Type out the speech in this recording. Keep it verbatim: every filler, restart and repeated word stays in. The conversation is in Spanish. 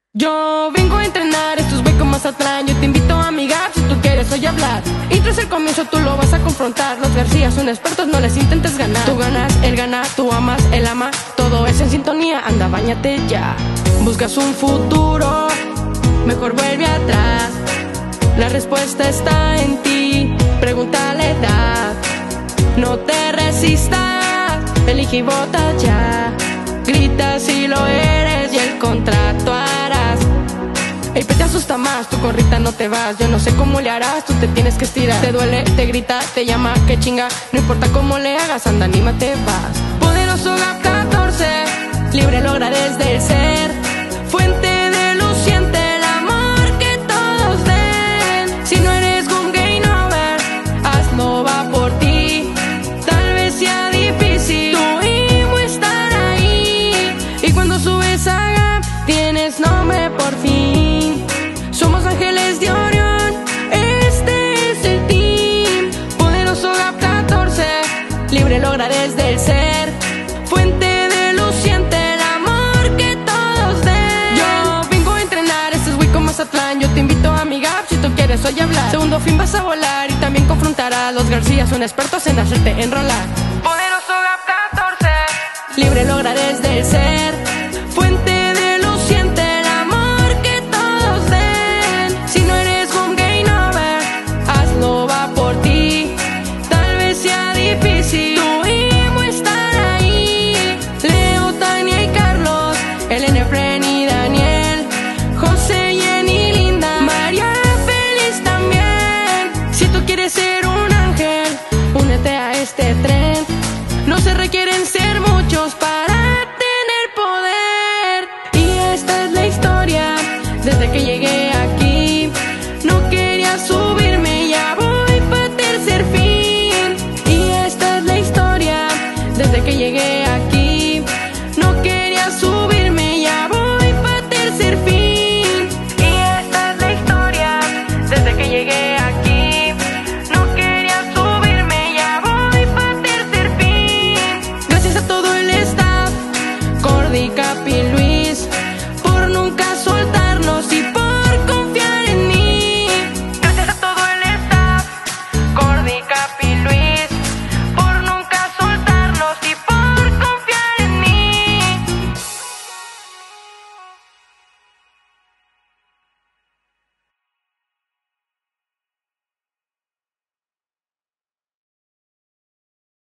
Yo vengo a entrenar, esto es Beco Mazatlán. Yo te invito a amigar si tú quieres hoy hablar. Intro es el comienzo, tú lo vas a confrontar. Los García son expertos, no les intentes ganar. Tú ganas, él gana, tú amas, él ama. Todo es en sintonía, anda, báñate ya. Buscas un futuro, mejor vuelve atrás. La respuesta está en ti, pregunta la edad. No te resistas, elige y vota ya. Grita si lo eres y el contrato harás. Ey, te asusta más, tú con Rita no te vas. Yo no sé cómo le harás, tú te tienes que estirar. Te duele, te grita, te llama, que chinga. No importa cómo le hagas, anda, anímate, vas. Poderoso Gap catorce, libre logra desde el ser. Fuente de luz, siente el amor que todos den. Si no eres un game over, hazlo, va por ti. Tal vez sea difícil, tu imo estar ahí. Y cuando subes a Gap, tienes nombre por fin. Somos ángeles de Orión, este es el team. Poderoso Gap catorce, libre logra desde el ser. Fuente de luz, siente el amor que todos den. Yo vengo a entrenar, este es Beco Mazatlán. Yo te invito a mi Gap si tú quieres hoy hablar. Segundo fin vas a volar y también confrontarás. Los García son expertos en hacerte enrolar. Poderoso Gap catorce, libre logra desde el ser. Fuente de luz, siente el amor que todos den. Si no eres un game over, hazlo, va por ti. Tal vez sea difícil, tu imo estar ahí. Leo, Tania y Carlos, Elena, Fren y Daniel, José, Jenny, Linda, María, feliz también. Si tú quieres ser un ángel, únete a este tren. No se requieren ser muchos para tener poder. Y esta es la historia, desde que llegué aquí. No quería subirme, ya voy pa' tercer fin. Y esta es la historia, desde que llegué aquí. No quería subirme, ya voy pa' tercer fin. Y esta es la historia, desde que llegué aquí. No quería subirme, ya voy pa' tercer fin. Gracias a todo el staff, Cordy, Capi,